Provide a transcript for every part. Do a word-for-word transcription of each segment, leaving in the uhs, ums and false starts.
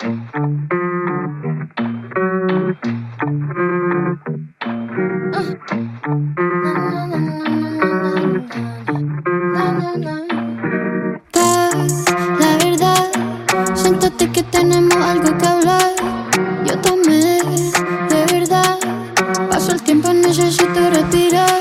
La verdad, siéntate que tenemos algo que hablar. Yo también, de verdad. Paso el tiempo, necesito respirar.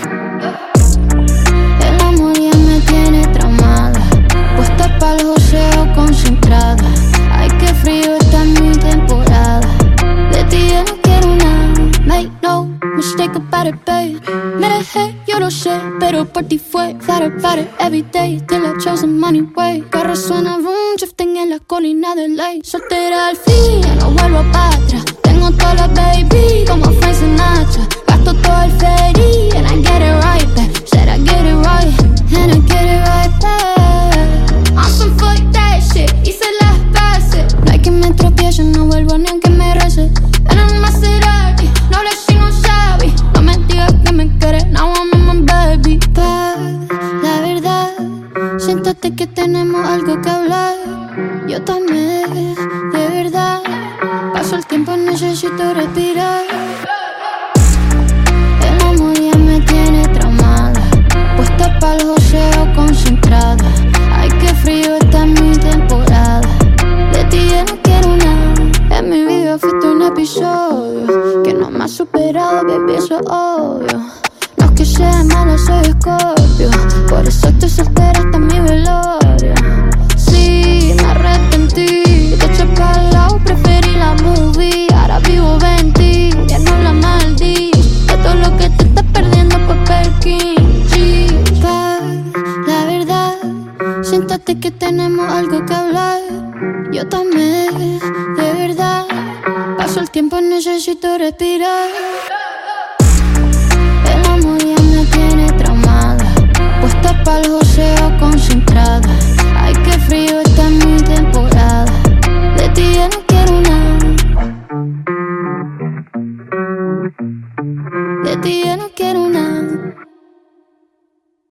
El amor ya me tiene traumada, puesta para el joseo concentrada. Ay, qué frío está mi temporada. De ti ya no quiero nada. Make no mistake about it, babe. Me dejé, yo lo sé, pero por ti fue. Thought about it every day till I chose the money way. Carro suena boom, drifting en la colina de ley. Soltera al fin, ya no vuelvo para atrás. Tengo todas las baby como Frank Sinatra. Gasto todo el ferry and I get it right back. Said I get it right and I get it right back. On some fuck that shit, hice las paces. No hay que me tropiece, no vuelvo ni aunque me rece. En el Maserati, no le si no sabe. No me digas que me quieres, now I'm in my baby. Pa, la verdad, siéntate que tenemos algo que hablar. Yo también, de verdad. Paso el tiempo, necesito respirar. El amor ya me tiene traumada, puesta para el joseo concentrada. Ay, qué frío está mi temporada. De ti ya no quiero nada. En mi vida fuiste un episodio que no me ha superado, baby, eso es obvio. No es que sea mala, soy Scorpio. Por eso estoy soltera hasta mi velorio. Sí, me arrepentí, te eché pa'l lado, preferí la movie. Ahora vivo veinte, ya no la maldí. De todo lo que te estás perdiendo por Perkin. Sí, pa, la verdad, siéntate que tenemos algo que hablar. Yo también, de verdad. Paso el tiempo, necesito respirar. El amor ya me tiene traumada, puesta para el joseo concentrada. Ay, qué frío está mi temporada. De ti ya no quiero nada. De ti ya no quiero